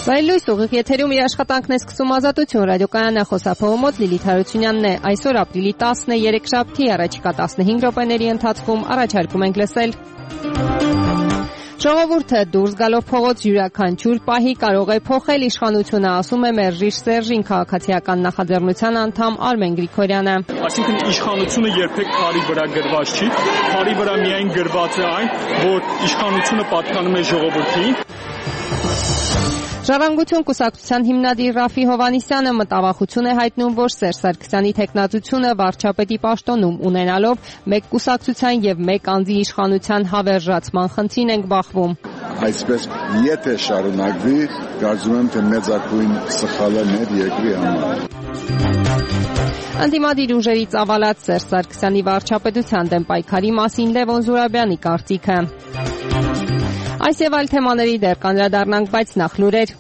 Լույս ուղիղ եթերում իր աշխատանքն է սկսում Ազատություն ռադիոկայանը խոսափողի մոտ Լիլիթ Հարությունյանն է։ Այսօր ապրիլի 10-ն է, երեքշաբթի, առաջիկա 15 րոպեների ընթացքում առաջարկում ենք լսել. Ժողովուրդը դուրս գալով փողոց յուրաքանչյուր պահի կարող է փոխել իշխանությունը, ասում է Մերժիր Սերժին քաղաքացիական նախաձեռնության անդամ Արմեն Գրիգորյանը։ Այսինքն իշխանությունը երբեք քարի վրա գրված չի, քարի վրա միայն գրված է այն, որ իշխանությունը պատկանում է ժողովրդին։ Ժառանգություն կուսակցության հիմնադիր Ռաֆի Հովհաննիսյանը մտավախություն է հայտնում, որ Սերժ Սարգսյանի թեկնածությունը վարչապետի պաշտոնում ունենալով մեկ կուսակցության եւ մեկ անձի իշխանության հավերժացման խնդրին ենք բախվում։ Այսպես եթե շարունակվի, կարծում եմ, թե մեծակույն սխալ է մեր երկրի համար։ Ընդդիմադիր ուժերի ծավալած Սերժ Սարգսյանի վարչապետության դեմ պայքարի մասին Լևոն Զուրաբյանի կարծիքը։ Այս եւ այլ թեմաների դեռ կանդրադառնանք, բայց նախ լուրեր։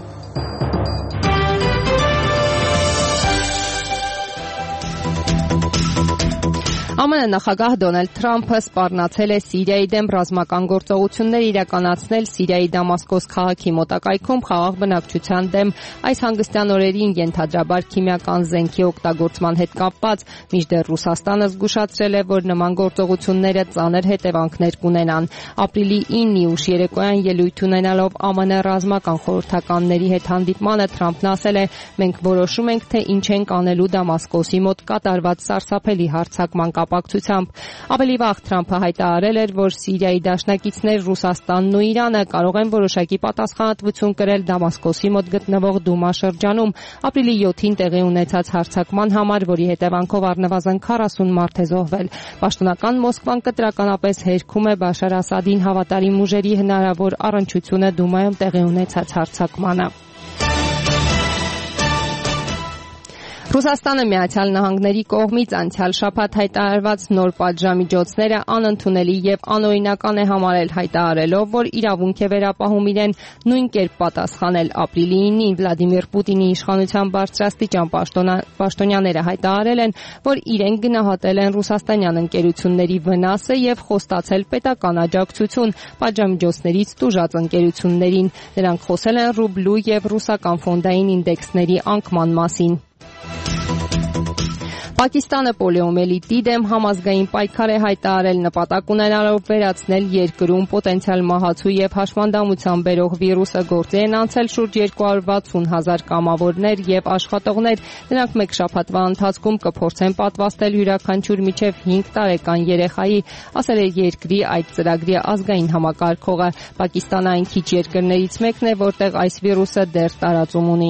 ԱՄՆ նախագահ Դոնալդ Թրամփը սպառնացել է Սիրիայի դեմ ռազմական գործողություններ իրականացնել Սիրիայի Դամասկոս քաղաքի մոտակայքում խաղաղ բնակչության դեմ այս հանգստյան օրերին ենթադրաբար քիմիական զենքի օգտագործման հետ կապված, մինչդեռ Ռուսաստանը զգուշացրել է, որ նման գործողությունները ծանր հետևանքներ կունենան։ Ապրիլի 9-ի ուշ երեկոյան ելույթ ունենալով ԱՄՆ ռազմական խորհրդականների հետ հանդիպմանը Թրամփն ասել է. «Մենք որոշում ենք, թե ինչ ենք անելու Դամասկոսի մոտ կատարված սարսափելի հարձակման կապակցությամբ»։ Ավելի վաղ Թրամփը հայտարարել էր, որ Սիրիայի դաշնակիցներ Ռուսաստանն ու Իրանը կարող են որոշակի պատասխանատվություն կրել Դամասկոսի մոտ գտնվող Դումա շրջանում ապրիլի 7-ին տեղի ունեցած հարձակման համար, որի հետևանքով առնվազն 40 մարդ է զոհվել։ Պաշտոնական Մոսկվան կտրականապես հերքում է Բաշար Ասադին հավատարիմ ուժերի հնարավոր առնչությունը Դումայում տեղի ունեցած հարձակմանը։ Ռուսաստանը Միացյալ Նահանգների կողմից անցյալ շաբաթ հայտարարված նոր պատժամիջոցները անընդունելի եւ անօրինական է համարել, հայտարարելով, որ իրավունք է վերապահում իրեն նույն կերպ պատասխանել։ Ապրիլի 9-ին Վլադիմիր Պուտինի իշխանության բարձրաստիճան պաշտոնյաները հայտարարել են, որ իրենք գնահատել են ռուսաստանյան ընկերությունների վնասը եւ խոստացել պետական աջակցություն պատժամիջոցներից տուժած ընկերություններին։ Նրանք խոսել են ռուբլու եւ ռուսական ֆոնդային ինդեքսների անկման մասին։ Պակիստանը պոլիոմիելիտի դեմ համազգային պայքար է հայտարարել, նպատակ ունենալով վերացնել երկրում պոտենցիալ մահացու եւ հաշմանդամության բերող վիրուսը։ Գործի են անցել շուրջ 260,000 կամավորներ եւ աշխատողներ։ Նրանք մեկ շաբաթվա ընթացքում կփորձեն պատվաստել յուրաքանչյուր մինչեւ 5 տարեկան երեխայի, ասել է երկրի այդ ծրագրի ազգային համակարգողը։ Պակիստանը այն քիչ երկրներից մեկն է, որտեղ այս վիրուսը դեռ տարածում ունի։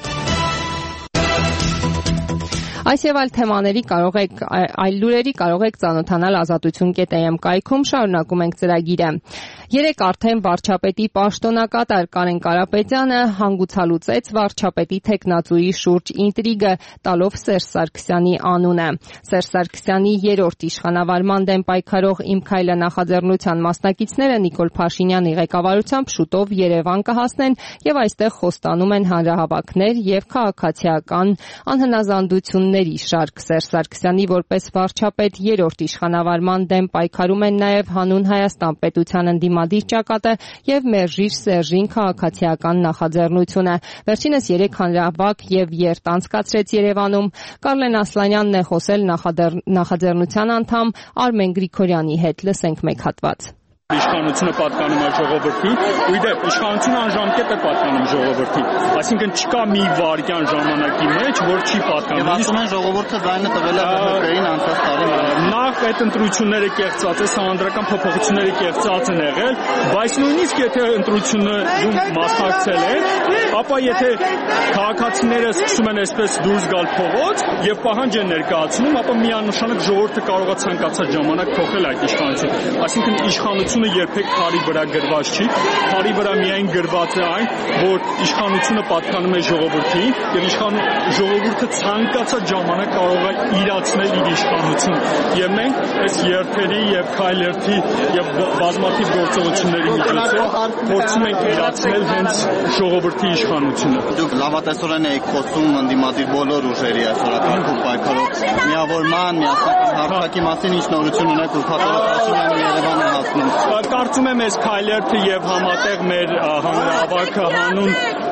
Այս եւ այլ թեմաների այլ լուրերի կարող եք ծանոթանալ ազատություն.am կայքում, շարունակում ենք ծրագիրը։ Երեկ արդեն վարչապետի պաշտոնակատար Կարեն Կարապետյանը հանգուցալուծեց վարչապետի թեկնածուի շուրջ ինտրիգը, տալով Սերժ Սարգսյանի անունը։ Սերժ Սարգսյանի երրորդ իշխանավարման դեմ պայքարող Իմ քայլը նախաձեռնության մասնակիցները Նիկոլ Փաշինյանի ղեկավարությամբ շուտով Երևան կհասնեն եւ այստեղ խոստանում են հանրահավաքներ եւ քաղաքացիական անհնազանդությունների շարք։ Սերժ Սարգսյանի որպես վարչապետ երրորդ իշխանավարման դեմ պայքարում են նաեւ Հանուն Հայաստան պետության ընդդիմադիր ճակատը եւ Մերժիր Սերժին քաղաքացիական նախաձեռնությունը։ Վերջինս 3 հանրահավաք եւ երթ անցկացրեց Երևանում։ Կարլեն Ասլանյանն է խոսել նախաձեռնության անդամ Արմեն Գրիգորյանի հետ։ Լսենք մեկ հատված։ Իշխանությունը պատկանում է ժողովրդին, ու իդեպ իշխանությունը անժամկետ է պատկանում ժողովրդին, այսինքն չկա մի վայրկյան ժամանակի մեջ, որ չի պատկանում։ Եվ ասում են ժողովուրդը ձայնը տվել է բողոքներին անցած տարի։ Նախ այդ ընտրությունները կեղծած է, սահմանադրական փոփոխությունները կեղծած են եղել, բայց նույնիսկ եթե ընտրություններում մասնակցել է, ապա եթե քաղաքացիները սկսում են այսպես դուրս գալ փողոց եւ պահանջ են ներկայացնում, ապա միանշանակ ժողովուրդը կարող է ցանկացած ժամանակ փոխել այդ իշխանությունը։ Այսինքն իշխանությունը երբեք քարի վրա գրված չի, քարի վրա միայն գրված է այն, որ իշխանությունը պատկանում է ժողովրդին եւ ժողովուրդը ցանկացած ժամանակ կարող է իրացնել իր իշխանությունը։ Եվ մենք այս երթերի եւ քայլերթի եւ բազմաթիվ գործողությունների միջոցով փորձում ենք իրացնել հենց ժողովրդի իշխանությունը։ Դուք լավատեսորեն եք խոսում ընդդիմադիր բոլոր ուժերի այսօրակարգով պայքարող միավորման, միասնական հաղթանակի մասին ինչ նորություն ունեք ու փոխանցում են Երևանը հասնում։ Կարծում եմ այս քայլերթը եւ համատեղ մեր հանրահավաքը հանուն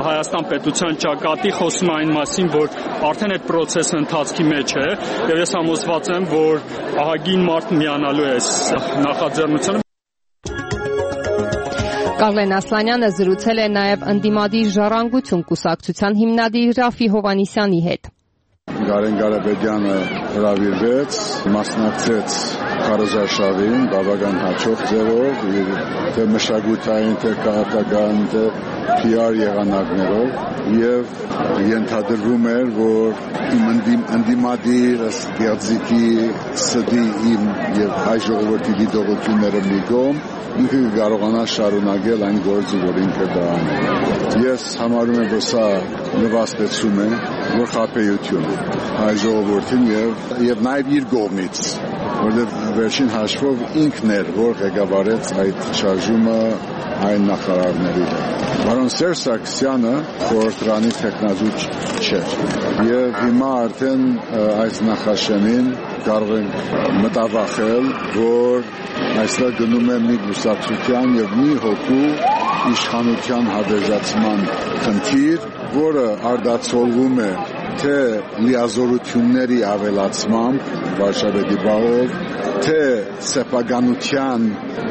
Հայաստան պետության ճակատի, խոսում այն մասին, որ արդեն այդ process-ը ընթացքի մեջ է, եւ ես համոզված եմ, որ ահագին մարդ միանալու է այս նախաձեռնությանը։ Կարլեն Ասլանյանը զրուցել է նաև ընդդիմադիր ժառանգություն կուսակցության հիմնադիր Ռաֆի Հովհաննիսյանի հետ։ Գարեն Ղարաբեդյանը հրավիրվեց, մասնակցեց քարոզարշավին բավական հաջող ձևով, թե մշակութային, թե քաղաքական, թե PR եղանակներով եւ ենթադրվում էր, որ իմ ընդդիմադիր գեղձիկի սդի իմ եւ հայ ժողովրդի դիտողությունները մի կողմ ինքը կարողանա շարունակել այն գործը, որ ինքը դա անում։ Ես համարում եմ, որ սա նվաստեցում է, որ խաբեություն է հայ ժողովրդին եւ նաեւ իր կողմից, որովհետեւ վերջին հաշվով ինքն էր, որ ղեկավարեց այդ շարժումը այն նախարարների հետ։ Բարոն Սերժ Սարգսյանը խորհրդարանի տեխնազու չէր եւ հիմա արդեն այս նախաշեմին կարող ենք մտավախել, որ այստեղ գնում է մի գուսակցության եւ մի հոգու իշխանության հավերժացման խնդիր, որը արդացոլվում է թե լիազորությունների ավելացմամբ Վարշավետի բաղով, թե սեփականության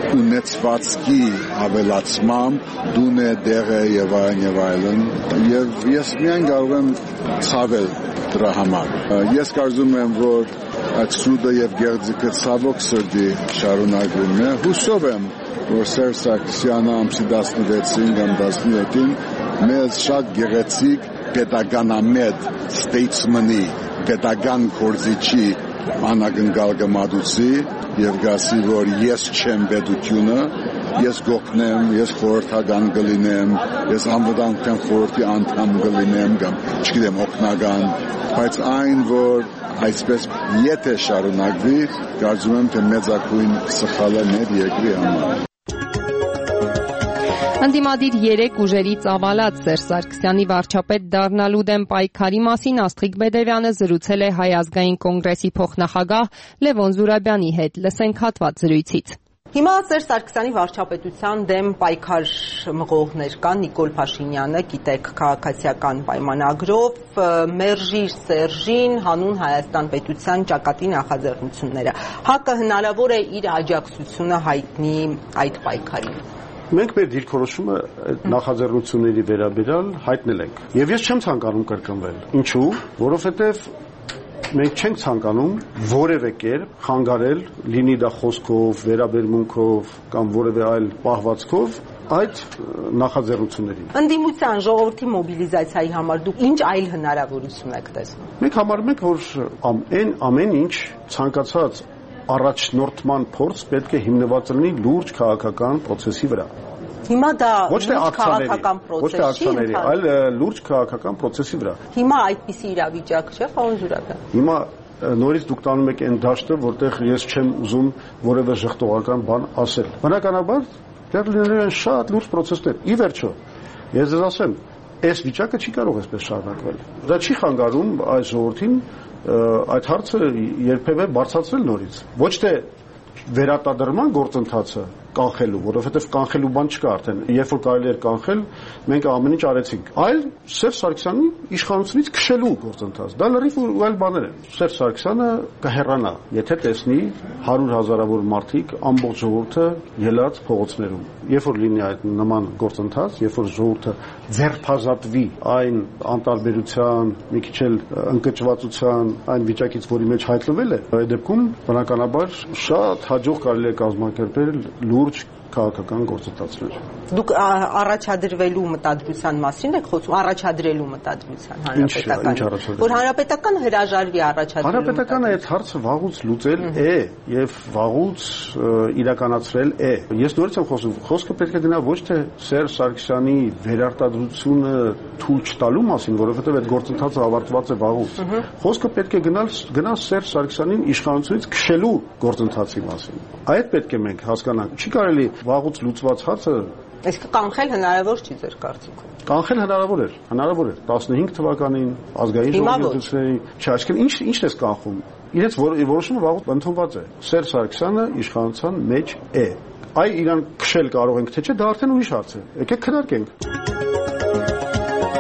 ունեցվածքի ավելացմամբ, դունե, դեղը եւ այլն, եւ ես միայն կարող եմ ցավել դրա համար։ Ես կարծում եմ, որ այդ սուդը եւ գեղձիկը ցավոք սրտի շարունակվում է։ Հուսով եմ, որ Սերժ Սարգսյանը ամսի 16-ին կամ 17-ին մեզ շատ գեղեցիկ պետականամետ ստեյցմենի, պետական գործիչի անագնկալ կմատուցի եւ գասի, որ ես չեմ պետությունը, ես գոքնեմ, ես խորհրդական կլինեմ, ես անվտանգության խորհրդի անդամ կլինեմ կամ չգիտեմ օգնական, բայց այն, որ այսպես եթե շարունակվի, կարծում եմ, թե մեծակույն սխալ է մեր երկրի համար։ Ընդդիմադիր 3 ուժերի ծավալած Սերժ Սարգսյանի վարչապետ դառնալու դեմ պայքարի մասին Աստղիկ Բեդևյանը զրուցել է Հայ ազգային կոնգրեսի փոխնախագահ Լևոն Զուրաբյանի հետ։ Լսենք հատված զրույցից։ Հիմա Սերժ Սարգսյանի վարչապետության դեմ պայքար մղողներ կան, Նիկոլ Փաշինյանը, գիտեք, քաղաքացիական պայմանագրով, Մերժիր Սերժին, հանուն Հայաստան պետության ճակատի նախաձեռնությունները։ ՀԱԿ-ը հնարավոր է իր աջակցությունը հայտնի այդ պայքարին։ Մենք մեր դիրքորոշումը նախաձեռնությունների վերաբերյալ հայտնել ենք։ Եվ ես չեմ ցանկանում կրկնվել։ Ինչու՞, որովհետև մենք չենք ցանկանում որևէ կերպ խանգարել, լինի դա խոսքով, վերաբերմունքով կամ որևէ այլ պահվածքով այդ նախաձեռնություններին։ Ընդդիմության ժողովրդի մոբիլիզացիայի համար դուք ինչ այլ հնարավորություն եք տեսնում։ Մենք համարում ենք, որ ամեն ինչ ցանկացած առաջնորդման փորձ պետք է հիմնված լինի լուրջ քաղաքական process-ի վրա։ Հիմա դա ոչ թե ակցիաների, այլ լուրջ քաղաքական process-ի վրա։ Հիմա այդպիսի իրավիճակ չէ, պարոն Զուրաբյան։ Հիմա նորից դուք տանում եք այն դաշտը, որտեղ ես չեմ ուզում որևէ ժխտողական բան ասել։ Բնականաբար դեռ լինելու են շատ լուրջ process-ներ։ Ի վերջո, ես ձեզ ասեմ, այս վիճակը չի կարող այսպես շարունակվել։ Դա չի խանգարում այս ժողովրդին այդ հարցը երբևէ բարձրացնել նորից։ Ոչ թե վերարտադրման գործընթացը կանխելու, որովհետև կանխելու բան չկա արդեն։ Երբ որ կարելի էր կանխել, մենք ամեն ինչ արեցինք։ Այլ Սերժ Սարգսյանի իշխանությունից քշելու գործընթաց։ Դա լրիվ այլ բաներ են։ Սերժ Սարգսյանը կհեռանա, եթե տեսնի 100,000-ավոր մարդիկ ամբողջ ժողովուրդը ելած փողոցներում։ Երբ որ լինի այդ նման գործընթաց, երբ որ ժողովուրդը ձերբազատվի այն անտարբերության, մի քիչ էլ ընկճվածության այն վիճակից, որի մեջ հայտնվել է, այդ դեպքում բնականաբար շատ հաջող կարելի է կազմակերպել լուրջ քաղաքական գործընթացներ։ Դուք առաջադրվելու մտադրության մասին եք խոսում, առաջադրելու մտադրության հանրապետական։ Որ հանրապետականը հրաժարվի առաջադրելու։ Հանրապետականը այդ հարցը վաղուց լուծել է եւ վաղուց իրականացրել է։ Ես նորից եմ խոսում, խոսքը պետք է գնա ոչ թե Սերժ Սարգսյանի վերարտադրությունը թույլ չտալու մասին, որովհետեւ այդ գործընթացը ավարտված է վաղուց։ Խոսքը պետք է գնա Սերժ Սարգսյանին իշխանությունից քշելու գործընթացի մասին։ Այդ պետք է մենք հասկանանք։ Չի կարելի վաղուց լուծված հարցը Իսկ կանխել հնարավոր չի ձեր կարծիքով։ Կանխել հնարավոր էր 15 թվականին ազգային ժողովրդությունների, չէ, այսինքն ինչն է կանխում։ Իրենց որոշումը վաղուց ընդունված է։ Սերժ Սարգսյանը իշխանության մեջ է։ Այ իրան քշել կարող ենք թե չէ, դա արդեն ուրիշ հարց է։ Եկեք քննարկենք։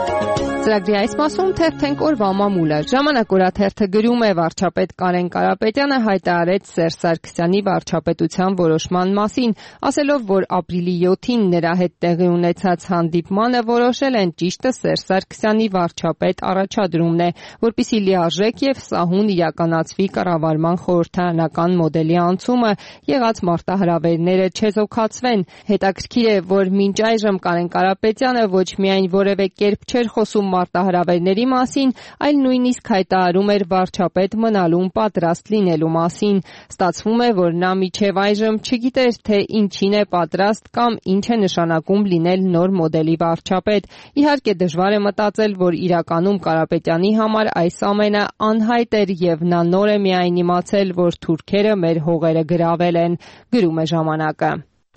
Ծրագրի այս մասում թերթենք օրվա մամուլը։ Ժամանակ օրաթերթը գրում է վարչապետ Կարեն Կարապետյանը հայտարարեց Սերժ Սարգսյանի վարչապետության որոշման մասին, ասելով, որ ապրիլի 7-ին նրա հետ տեղի ունեցած հանդիպմանը որոշել են ճիշտը Սերժ Սարգսյանի վարչապետ առաջադրումն է, որպեսզի լիարժեք եւ սահուն իրականացվի կառավարման խորհրդարանական մոդելի անցումը, եղած մարտահրավերները չեզոքացվեն։ Հետաքրքիր է, որ մինչ այժմ Կարեն Կարապետյանը ոչ միայն որևէ կերպ չէր խոսում մարտահրավերների մասին, այլ նույնիսկ հայտարարում էր վարչապետ մնալուն պատրաստ լինելու մասին։ Ստացվում է, որ նա մինչև այժմ չգիտեր, թե ինչին է պատրաստ կամ ինչ է նշանակում լինել նոր մոդելի վարչապետ։ Իհարկե դժվար է մտածել, որ իրականում Կարապետյանի համար այս ամենը անհայտ էր եւ նա նոր է միայն իմացել, որ թուրքերը մեր հողերը գրավել են, գրում է ժամանակը։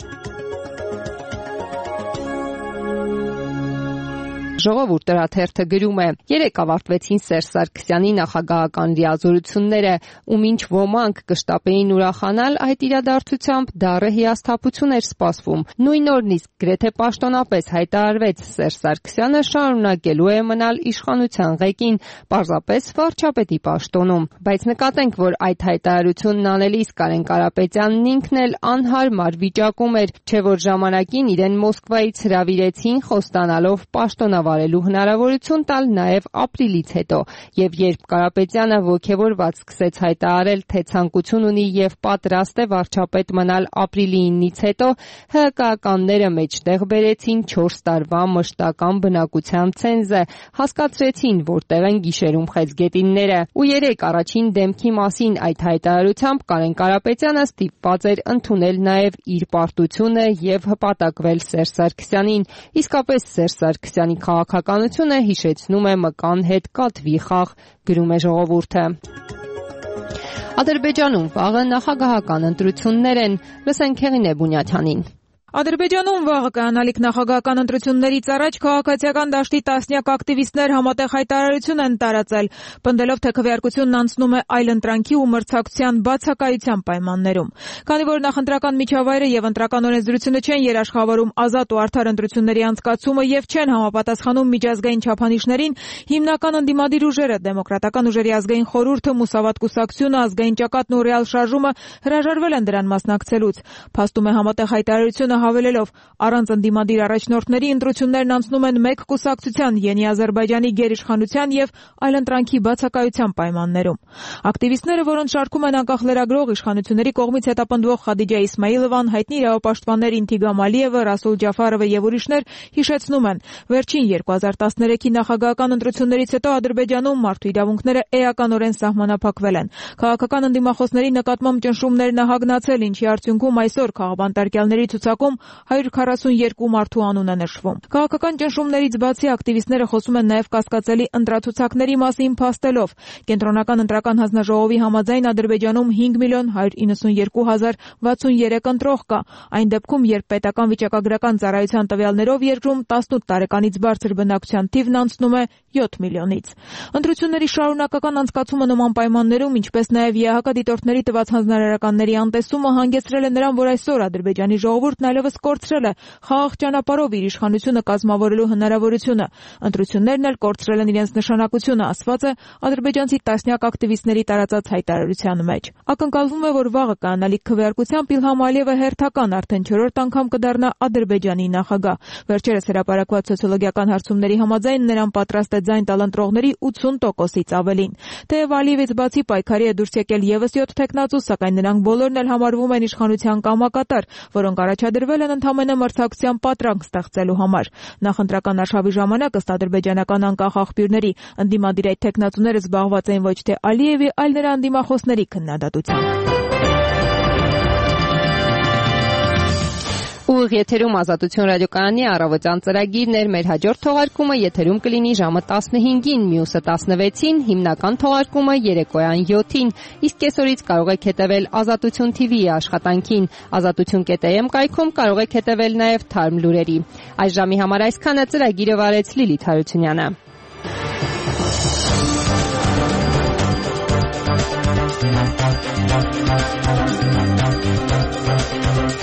Ժողովուրդ թերթը գրում է. երեկ ավարտվեցին Սերժ Սարգսյանի նախագահական լիազորությունները, ու մինչ ոմանք կշտապեին ուրախանալ այդ իրադարձությամբ, դառը հիասթափություն էր սպասվում։ Նույն օրն իսկ գրեթե պաշտոնապես հայտարարվեց Սերժ Սարգսյանը շարունակելու է մնալ իշխանության ղեկին, պարզապես վարչապետի պաշտոնում։ Բայց նկատենք, որ այդ հայտարարությունն անելիս Կարեն Կարապետյանն ինքն էլ անհարմար վիճակում էր, չէ որ ժամանակին իրեն Մոսկվայից հրավիրեցին խոստանալով պաշտոնավարելու հնարավորություն տալ նաև ապրիլից հետո, եւ երբ Կարապետյանը ոգևորված սկսեց հայտարարել, թե ցանկություն ունի եւ պատրաստ է վարչապետ մնալ ապրիլի 9-ից հետո, ՀԿ-ականները մեջտեղ բերեցին 4 տարվա մշտական բնակության ցենզը, հասկացրեցին, որտեղ են գիշերում խեցգետինները, ու երեք առաջին դեմքի մասին այդ հայտարարությամբ Կարեն Կարապետյանը ստիպված էր ընդունել նաև իր պարտությունը եւ հպատակվել Սերժ Սարգսյանին։ Իսկապես Սերժ Սարգսյանի քաղաքականությունը հիշեցնում է մկան հետ կատվի խաղ, գրում է Ժողովուրդը։ Ադրբեջանում վաղը նախագահական ընտրություններ են, լսենք Հեղինե Բունյաթյանին։ Ադրբեջանում վաղը կայանալիք նախագահական ընտրություններից առաջ քաղաքացիական դաշտի տասնյակ ակտիվիստներ համատեղ հայտարարություն են տարածել, պնդելով, թե քվեարկությունն անցնում է այլընտրանքի ու մրցակցության բացակայության պայմաններում։ Քանի որ նախընտրական միջավայրը եւ ընտրական օրենսդրությունը չեն երաշխավորում ազատ ու արդար ընտրությունների անցկացումը եւ չեն համապատասխանում միջազգային չափանիշներին, հիմնական ընդդիմադիր ուժերը, Դեմոկրատական ուժերի ազգային խորհուրդը, Մուսավատ կուսակցությունը, ազգային ճակատն ու Ռեալ շարժումը հրաժարվել են դրան մասնակցելուց։ Փաստում է համատեղ հայտարարությունը հավելելով, առանց ընդդիմադիր առաջնորդների ընտրություններն անցնում են մեկ կուսակցության, Յենի Ադրբեջանի գերիշխանության եւ այլընտրանքի բացակայության պայմաններում։ Ակտիվիստները, որոնց շարքում են անկախ լրագրող իշխանությունների կողմից հետապնդվող Խադիջա Իսմայիլովան, հայտնի իրավապաշտպաններ Ինթիգամ Ալիևը, Ռասուլ Ջաֆարովը եւ ուրիշներ հիշեցնում են, վերջին 2013-ի նախագահական ընտրություններից հետո Ադրբեջանում մարդու իրավունքները էականորեն սահմանափակվել են։ Քաղաքական ընդդիմախոսների նկատմամբ ճնշումներն ահագնացել, ինչի արդյունքում այսօր քաղաքապետարանի ցուցակում 142 մարդու անուն է նշվում։ Քաղաքական ճնշումներից բացի ակտիվիստները խոսում են նաև կասկածելի ընտրացուցակների մասին, փաստելով. Կենտրոնական ընտրական հանձնաժողովի համաձայն Ադրբեջանում 5.092.063 ընտրող կա։ Այն դեպքում, երբ պետական վիճակագրական ծառայության տվյալներով երկրում 18 տարեկանից բարձր բնակչության թիվն անցնում է 7 միլիոնից։ Ընտրությունների շարունակական անցկացումը նման պայմաններում, ինչպես նաև ԵԱՀԿ դիտորդների տված հանձնարարականների անտեսումը հանգեցրել է նրան, որ այսօր Ադրբեջանի ժողովուրդն այլևս կորցրել է խաղաղ ճանապարհով իր իշխանությունը կազմավորելու հնարավորությունը։ Ընտրություններն էլ կորցրել են իրենց նշանակությունը, ասված է ադրբեջանցի տասնյակ ակտիվիստների տարածած հայտարարության մեջ։ Ակնկալվում է, որ վաղը կայանալիք քվեարկությամբ Իլհամ Ալիևը հերթական արդեն 4-րդ անգամ կդառնա Ադրբեջանի նախագահ։ Վերջերս հրապարակված սոցիոլոգիական հարցումների համաձայն նրան պատրաստ է ձայն տալ ընտրողների 80%-ից ավելին։ Թեև Ալիևից բացի պայքարի է դուրս եկել եւս 7 տեխնացու, սակայն նրանք բոլորն էլ համարվում են իշխանության կամակատար, որոնք առաջադրվել են ընդհանրապես մրցակցության պատրանք ստեղծելու համար։ Նախընտրական արշավի ժամանակ ըստ ադրբեջանական անկախ աղբյուրների ընդդիմադիր այդ տեխնացուները զբաղված էին ոչ թե Ալիևի, այլ նրա ընդդիմախոսների քննադատությամբ։ Ուղիղ եթերում Ազատություն ռադիոկայանի առավոտյան ծրագիրն էր, մեր հաջորդ թողարկումը եթերում կլինի ժամը 15-ին, մյուսը 16-ին, հիմնական թողարկումը երեկոյան 7-ին, իսկ կեսօրից կարող եք հետևել Ազատություն TV-ի աշխատանքին, azatutun.am կայքում կարող եք հետևել նաև թարմ լուրերի։ Այս ժամի համար այսքանը, ծրագիրը վարեց Լիլիթ Հարությունյանը։